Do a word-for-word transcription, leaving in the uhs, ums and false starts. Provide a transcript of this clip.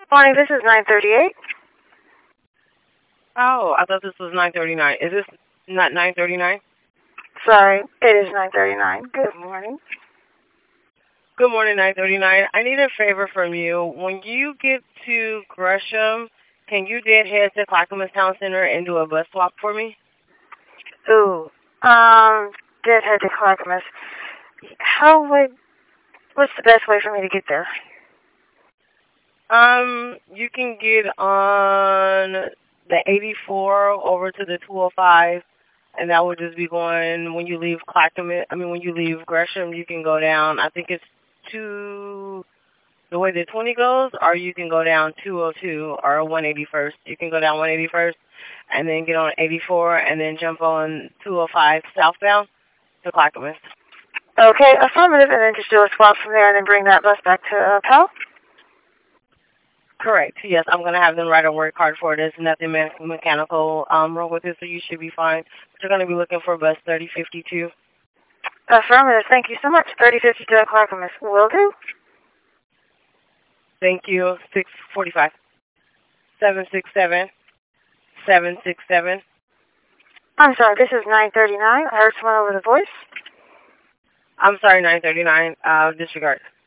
Morning, this is nine thirty-eight. Oh, I thought this was nine thirty-nine. Is this not nine thirty-nine? Sorry, it is nine thirty-nine. Good morning. Good morning, nine thirty-nine. I need a favor from you. When you get to Gresham, can you dead head to Clackamas Town Center and do a bus swap for me? Ooh, um, Deadhead to Clackamas. How would, what's the best way for me to get there? Um, you can get on the eighty-four over to the two oh five, and that would just be going when you leave Clackamas. I mean, when you leave Gresham, you can go down. I think it's two the way the twenty goes, or you can go down two oh two or one eighty-first. You can go down one eighty-first and then get on eighty-four and then jump on two oh five southbound to Clackamas. Okay, affirmative, and then just do a swap from there and then bring that bus back to uh, Pal? Correct. Yes, I'm going to have them write a word card for it. There's nothing me- mechanical um, wrong with it, so you should be fine. But you're going to be looking for bus thirty fifty-two. Affirmative, thank you so much. thirty fifty-two at Clackamas. Will do. Thank you. six forty-five. seven six seven. seven six seven. I'm sorry, this is nine thirty-nine. I heard someone over the voice. I'm sorry, nine thirty-nine. Uh, disregard.